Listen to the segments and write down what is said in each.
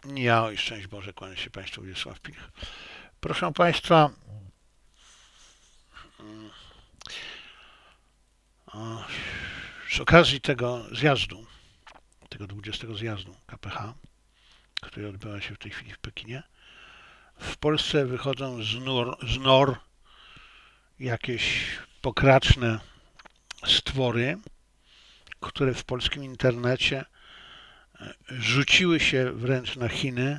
Ja i szczęść Boże, kłaniam się Państwu, Wiesław Pilch. Proszę Państwa, z okazji tego zjazdu, tego 20 zjazdu KPH, który odbywa się w tej chwili w Pekinie, w Polsce wychodzą z nor jakieś pokraczne stwory, które w polskim internecie rzuciły się wręcz na Chiny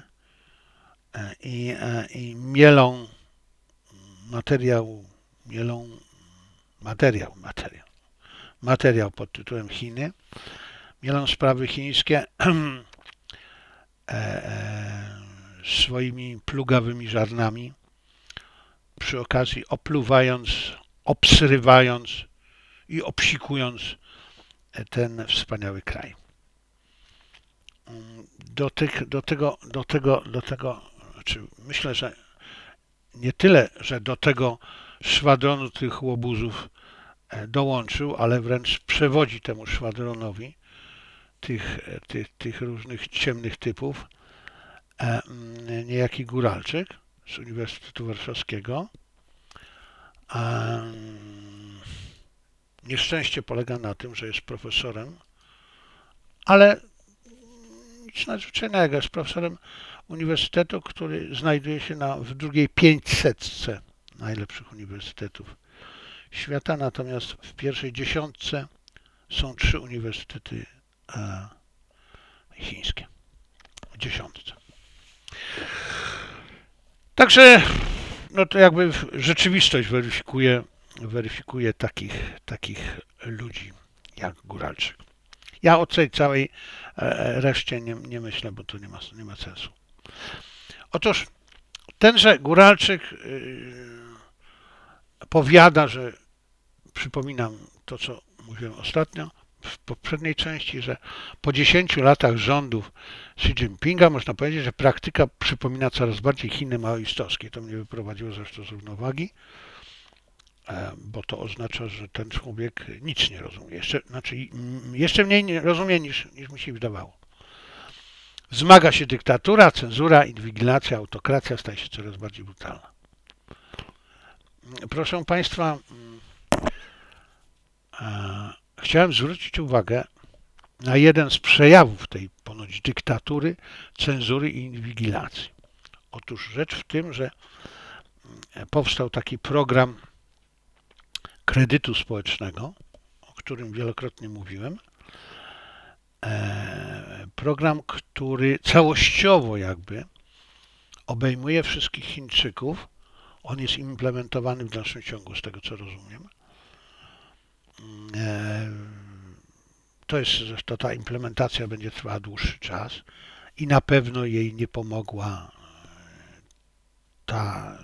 i materiał, mielą materiał pod tytułem Chiny, mielą sprawy chińskie swoimi plugawymi żarnami, przy okazji opluwając, obsrywając i obsikując ten wspaniały kraj. Znaczy myślę, że nie tyle, że do tego szwadronu tych łobuzów dołączył, ale wręcz przewodzi temu szwadronowi tych różnych ciemnych typów niejaki Góralczyk z Uniwersytetu Warszawskiego. Nieszczęście polega na tym, że jest profesorem, ale nic nadzwyczajnego, jest profesorem uniwersytetu, który znajduje się w drugiej 500 najlepszych uniwersytetów świata, natomiast w pierwszej 10 są 3 uniwersytety chińskie. W 10. Także no to jakby rzeczywistość weryfikuje takich ludzi jak Góralczyk. Ja o tej całej reszcie nie myślę, bo to nie ma sensu. Otóż tenże Góralczyk powiada, że przypominam to, co mówiłem ostatnio w poprzedniej części, że po 10 latach rządów Xi Jinpinga można powiedzieć, że praktyka przypomina coraz bardziej Chiny maoistowskie. To mnie wyprowadziło zresztą z równowagi, bo to oznacza, że ten człowiek nic nie rozumie. Jeszcze mniej nie rozumie niż mi się wydawało. Wzmaga się dyktatura, cenzura, inwigilacja, autokracja staje się coraz bardziej brutalna. Proszę Państwa, chciałem zwrócić uwagę na jeden z przejawów tej ponoć dyktatury, cenzury i inwigilacji. Otóż rzecz w tym, że powstał taki program kredytu społecznego, o którym wielokrotnie mówiłem. Program, który całościowo jakby obejmuje wszystkich Chińczyków. On jest implementowany w dalszym ciągu, z tego co rozumiem. Zresztą ta implementacja będzie trwała dłuższy czas i na pewno jej nie pomogła ta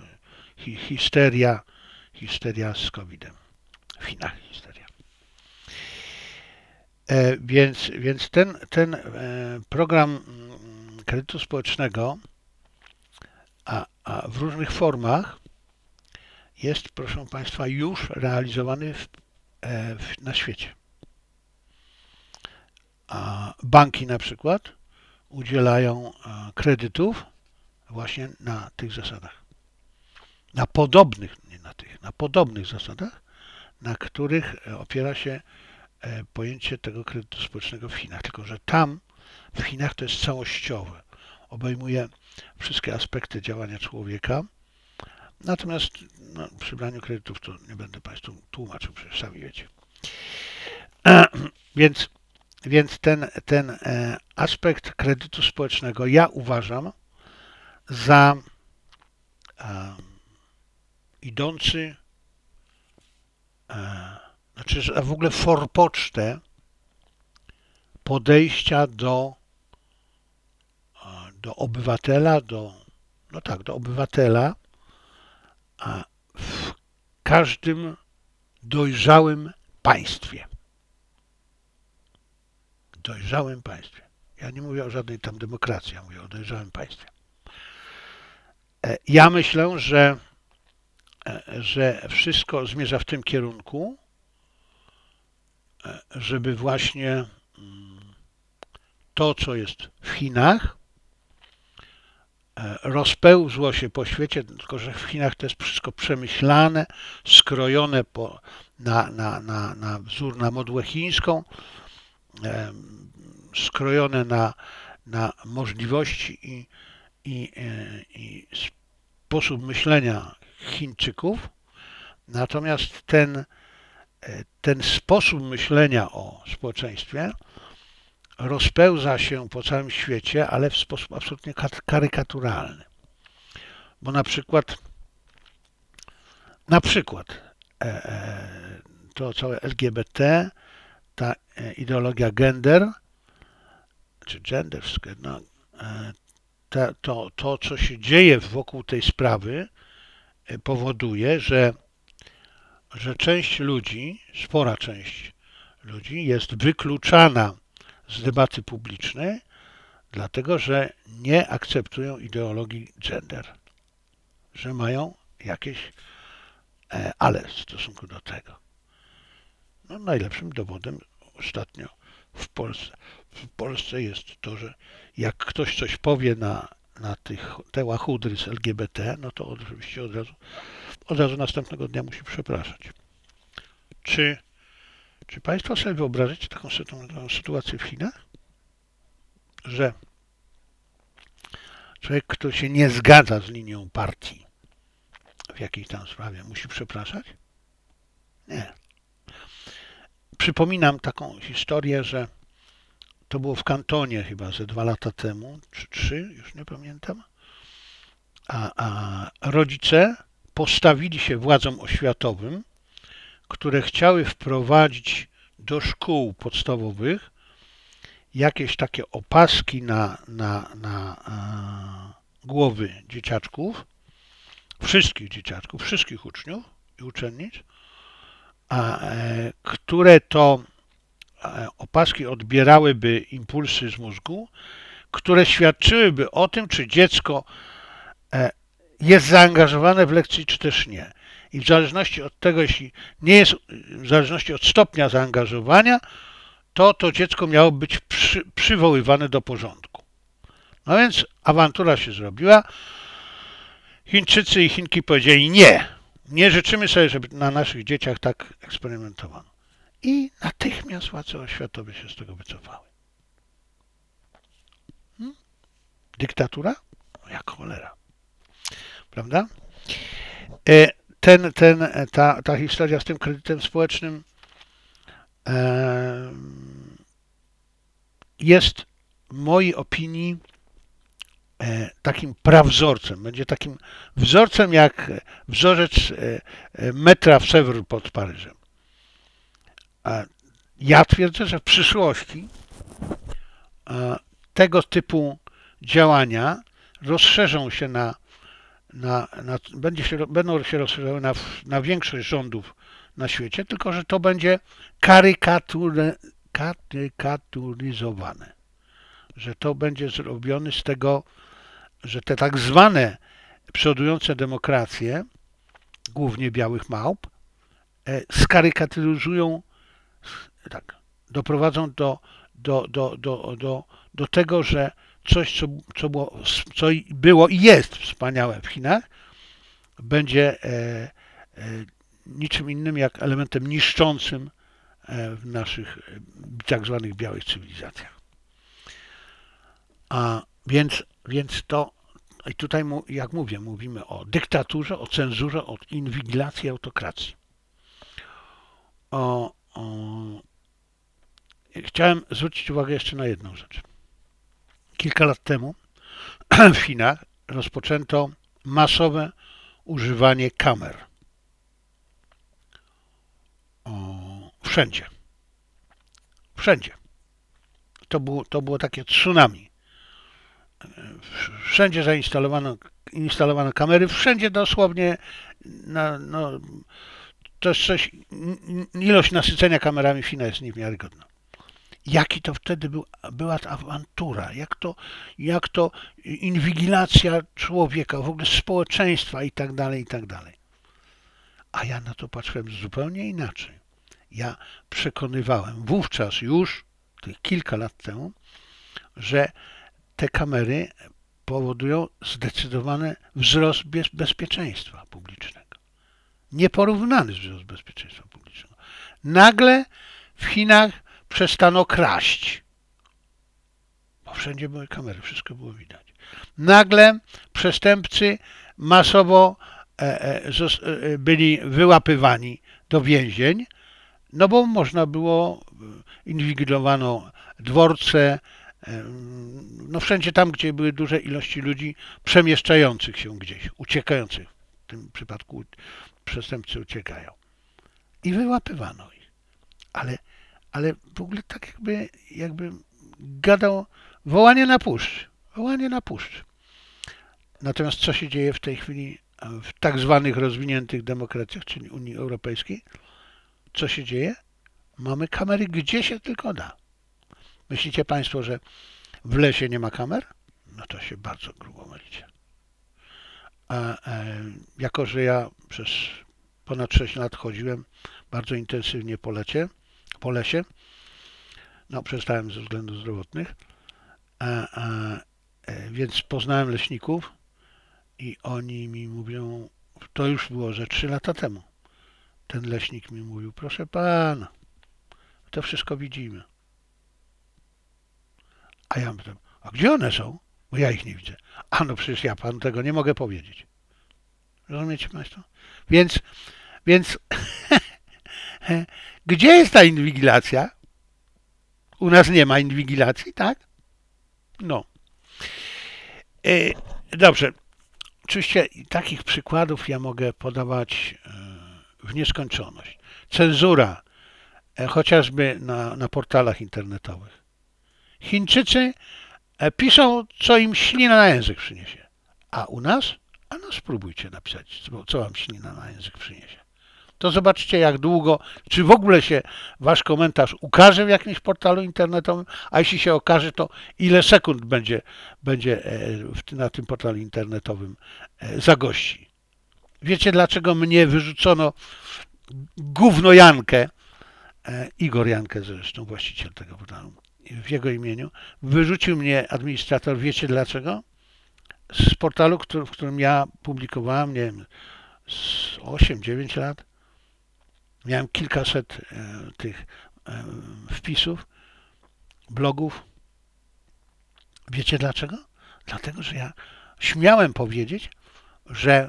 histeria z COVID-em. W Chinach histeria. Więc ten program kredytu społecznego a w różnych formach jest, proszę Państwa, już realizowany na świecie. Banki na przykład udzielają kredytów właśnie na tych zasadach. Na podobnych zasadach, na których opiera się pojęcie tego kredytu społecznego w Chinach. Tylko że tam w Chinach to jest całościowe. Obejmuje wszystkie aspekty działania człowieka. Natomiast przy braniu kredytów to nie będę Państwu tłumaczył, przecież sami wiecie. Więc ten aspekt kredytu społecznego ja uważam za idący, znaczy za w ogóle forpocztę podejścia do obywatela, do obywatela w każdym dojrzałym państwie. Ja nie mówię o żadnej tam demokracji, ja mówię o dojrzałym państwie. Ja myślę, że wszystko zmierza w tym kierunku, żeby właśnie to, co jest w Chinach, rozpełzło się po świecie, tylko że w Chinach to jest wszystko przemyślane, skrojone na wzór, na modłę chińską, skrojone na możliwości i sposób myślenia Chińczyków. Natomiast ten sposób myślenia o społeczeństwie rozpełza się po całym świecie, ale w sposób absolutnie karykaturalny. Bo na przykład to całe LGBT, ta ideologia gender, czy gender, no, to, co się dzieje wokół tej sprawy, powoduje, że część ludzi, spora część ludzi jest wykluczana z debaty publicznej, dlatego że nie akceptują ideologii gender, że mają jakieś ale w stosunku do tego. No, najlepszym dowodem ostatnio w Polsce jest to, że jak ktoś coś powie te łachudry z LGBT, no to oczywiście od razu następnego dnia musi przepraszać. Czy Państwo sobie wyobrażacie taką sytuację w Chinach? Że człowiek, kto się nie zgadza z linią partii w jakiejś tam sprawie, musi przepraszać? Nie. Przypominam taką historię, że to było w Kantonie chyba ze 2 lata temu, czy 3, już nie pamiętam, a rodzice postawili się władzom oświatowym, które chciały wprowadzić do szkół podstawowych jakieś takie opaski na głowy dzieciaczków, wszystkich uczniów i uczennic, które to opaski odbierałyby impulsy z mózgu, które świadczyłyby o tym, czy dziecko jest zaangażowane w lekcji, czy też nie. I w zależności od tego, jeśli nie jest, w zależności od stopnia zaangażowania, to dziecko miało być przywoływane do porządku. No więc awantura się zrobiła. Chińczycy i Chinki powiedzieli nie życzymy sobie, żeby na naszych dzieciach tak eksperymentowano. I natychmiast władze oświatowe się z tego wycofały. Dyktatura? No jak cholera. Prawda? Ta historia z tym kredytem społecznym jest w mojej opinii takim prawzorcem. Będzie takim wzorcem jak wzorzec metra w Sèvres pod Paryżem. Ja twierdzę, że w przyszłości tego typu działania rozszerzą się będą się rozszerzały na większość rządów na świecie, tylko że to będzie karykaturyzowane. Że to będzie zrobione z tego, że te tak zwane przodujące demokracje, głównie białych małp, skarykaturyzują, tak, doprowadzą do tego, że coś, co było i jest wspaniałe w Chinach, będzie niczym innym jak elementem niszczącym w naszych tak zwanych białych cywilizacjach. Więc to, i tutaj jak mówię, mówimy o dyktaturze, o cenzurze, o inwigilacji, autokracji. Chciałem zwrócić uwagę jeszcze na jedną rzecz. Kilka lat temu w Chinach rozpoczęto masowe używanie kamer. Wszędzie. Wszędzie. To było takie tsunami. Wszędzie instalowano kamery, wszędzie dosłownie, to jest coś, ilość nasycenia kamerami w Chinach jest niewiarygodna. Jaki to wtedy była ta awantura, jak to inwigilacja człowieka, w ogóle społeczeństwa i tak dalej, i tak dalej. A ja na to patrzyłem zupełnie inaczej. Ja przekonywałem wówczas już, kilka lat temu, że te kamery powodują zdecydowany wzrost bezpieczeństwa publicznego. Nieporównany wzrost bezpieczeństwa publicznego. Nagle w Chinach przestano kraść, bo wszędzie były kamery, wszystko było widać. Nagle przestępcy masowo byli wyłapywani do więzień, no bo można było, inwigilowano dworce, no wszędzie tam, gdzie były duże ilości ludzi przemieszczających się gdzieś, uciekających. W tym przypadku przestępcy uciekają. I wyłapywano ich. Ale w ogóle tak jakby gadał wołanie na puszczy. Wołanie na puszczy. Natomiast co się dzieje w tej chwili w tak zwanych rozwiniętych demokracjach, czyli Unii Europejskiej? Co się dzieje? Mamy kamery gdzie się tylko da. Myślicie Państwo, że w lesie nie ma kamer? No to się bardzo grubo mylicie. Jako że ja przez ponad 6 lat chodziłem bardzo intensywnie po lesie, no przestałem ze względów zdrowotnych, więc poznałem leśników i oni mi mówią, to już było że 3 lata temu, ten leśnik mi mówił, proszę pana, to wszystko widzimy. A ja pytam, a gdzie one są? Bo ja ich nie widzę. A no przecież ja panu tego nie mogę powiedzieć. Rozumiecie Państwo? Więc gdzie jest ta inwigilacja? U nas nie ma inwigilacji, tak? No. Dobrze. Oczywiście takich przykładów ja mogę podawać w nieskończoność. Cenzura, chociażby na portalach internetowych. Chińczycy piszą, co im ślina na język przyniesie. A u nas? A no spróbujcie napisać, co wam ślina na język przyniesie. To zobaczcie, jak długo, czy w ogóle się wasz komentarz ukaże w jakimś portalu internetowym, a jeśli się okaże, to ile sekund będzie na tym portalu internetowym zagości. Wiecie, dlaczego mnie wyrzucono gówno Jankę, Igor Jankę zresztą, właściciel tego portalu, w jego imieniu, wyrzucił mnie administrator, wiecie dlaczego? Z portalu, w którym ja publikowałem, nie wiem, z 8-9 lat. Miałem kilkaset tych wpisów, blogów. Wiecie dlaczego? Dlatego, że ja śmiałem powiedzieć, że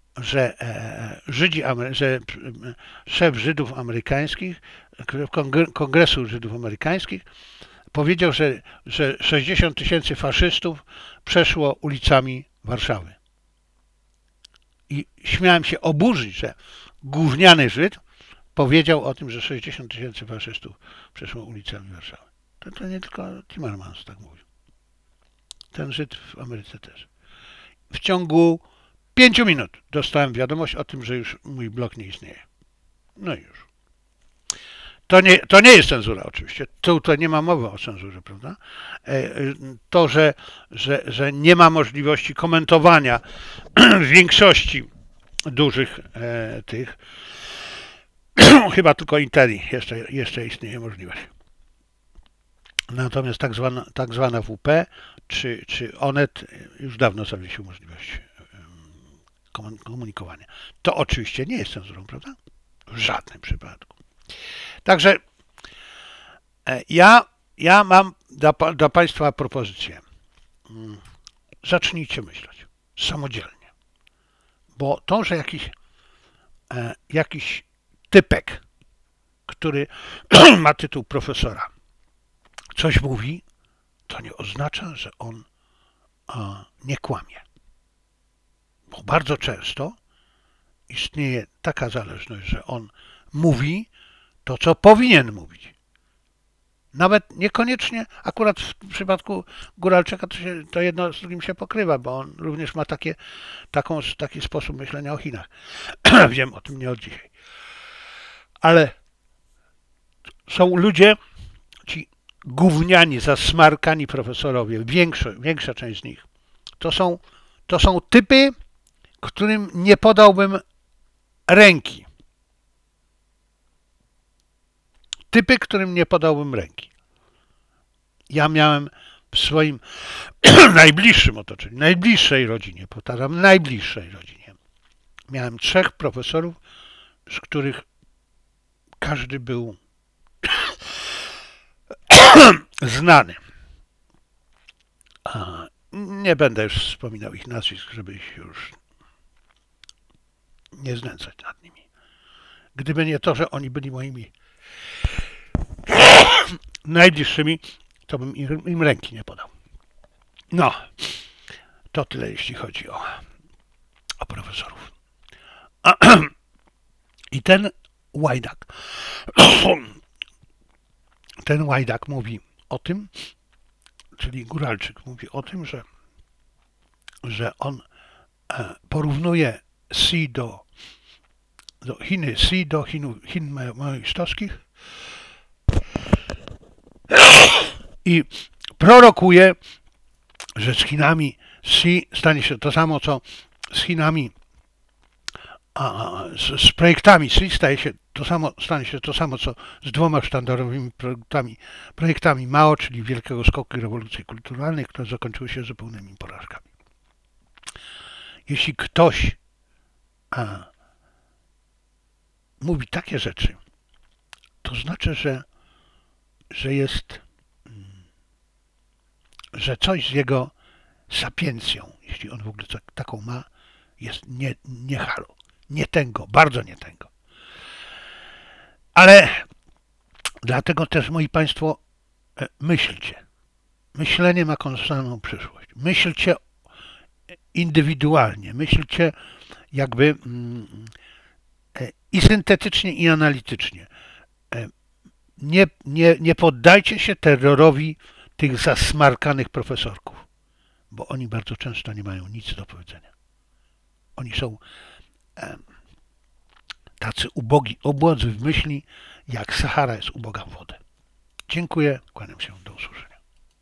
szef Żydów amerykańskich, Kongresu Żydów Amerykańskich powiedział, że 60 000 faszystów przeszło ulicami Warszawy. I śmiałem się oburzyć, że gówniany Żyd powiedział o tym, że 60 000 faszystów przeszło ulicami Warszawy. To nie tylko Timmermans tak mówił. Ten Żyd w Ameryce też. W ciągu 5 minut dostałem wiadomość o tym, że już mój blog nie istnieje. No i już. To nie jest cenzura oczywiście. Tutaj nie ma mowy o cenzurze, prawda? To, że nie ma możliwości komentowania w większości dużych tych, chyba tylko Interi jeszcze istnieje możliwość. Natomiast tak zwana WP czy Onet już dawno zawiesił możliwość komunikowania. To oczywiście nie jest cenzurą, prawda? W żadnym przypadku. Także ja mam dla Państwa propozycję. Zacznijcie myśleć samodzielnie. Bo to, że jakiś typek, który ma tytuł profesora, coś mówi, to nie oznacza, że on nie kłamie. Bo bardzo często istnieje taka zależność, że on mówi to, co powinien mówić. Nawet niekoniecznie, akurat w przypadku Góralczyka to jedno z drugim się pokrywa, bo on również ma taki sposób myślenia o Chinach. Wiem o tym nie od dzisiaj. Ale są ludzie, ci gówniani, zasmarkani profesorowie, większa część z nich, to są typy, którym nie podałbym ręki. Typy, którym nie podałbym ręki. Ja miałem w swoim najbliższym otoczeniu, najbliższej rodzinie, powtarzam, najbliższej rodzinie. Miałem 3 profesorów, z których każdy był znany. Nie będę już wspominał ich nazwisk, żeby ich już nie znęcać nad nimi. Gdyby nie to, że oni byli moimi najbliższymi, to bym im ręki nie podał. No, to tyle, jeśli chodzi o profesorów. I ten łajdak mówi o tym, czyli Góralczyk mówi o tym, że on porównuje Si do Chiny, Si do Chin maoistowskich i prorokuje, że z Chinami Si stanie się to samo, co z Chinami, z projektami Si stanie się to samo, co z 2 sztandarowymi projektami Mao, czyli Wielkiego Skoku i Rewolucji Kulturalnej, które zakończyły się zupełnymi porażkami. Jeśli ktoś mówi takie rzeczy, to znaczy, że coś z jego sapiencją, jeśli on w ogóle taką ma, jest nie halo, nie tęgo, bardzo nie tęgo. Ale dlatego też, moi Państwo, myślcie. Myślenie ma konstantną przyszłość. Myślcie indywidualnie, myślcie jakby i syntetycznie, i analitycznie. Nie poddajcie się terrorowi tych zasmarkanych profesorków, bo oni bardzo często nie mają nic do powiedzenia. Oni są tacy ubodzy w myśli, jak Sahara jest uboga w wodę. Dziękuję, kłaniam się, do usłyszenia.